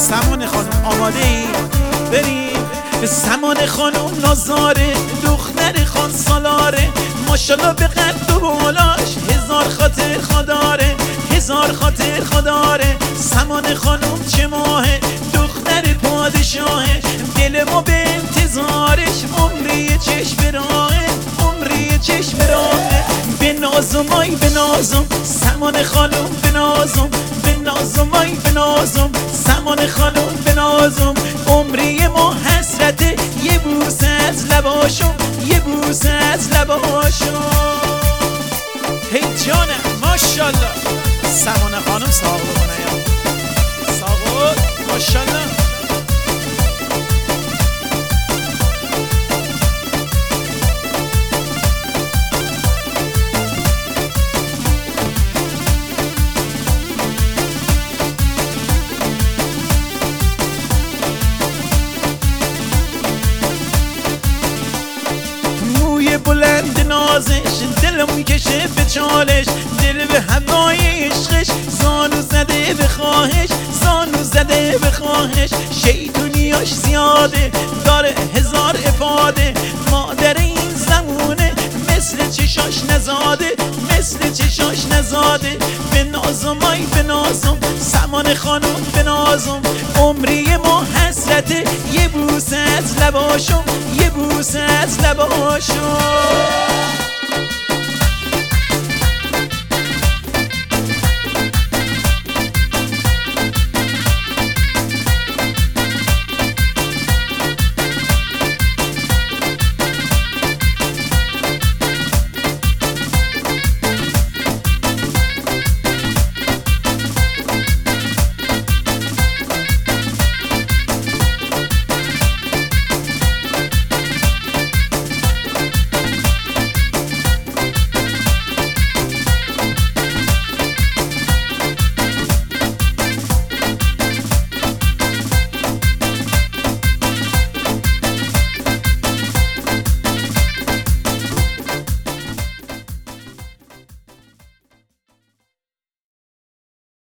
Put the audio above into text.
سمان خانم آماده ای؟ بریم. سمان خانم نازاره دختر خان سالاره، ماشالله به قد و بالاش هزار خاطر خداره، هزار خاطر خداره. سمان خانم چه ماهه دختر پادشاهه، دل ما به انتظارش عمری چشم راهه، عمری چشم راهه. به نازم آی به نازم سمان خانم به نازم، به نازم آی به نازم سمان خانم به نازم. عمری ما حسرته یه بوسه از لباشم، یه بوسه از لباشم. هی جانم ماشالله سمان خانم ساقو کنه یا ساقو ماشالله. بلند نازش دلم میکشه به چالش، دل به هوای عشقش زانو زده به خواهش، زانو زده به خواهش. شیطونیاش زیاده داره هزار افاده، مادر این زمونه مثل چشاش نزاده، مثل چشاش نزاده. به نازم آی به نازم سمان خانم به نازم، عمری ما حسرته یه بوسه از لباشم، یه بوسه از لباشم.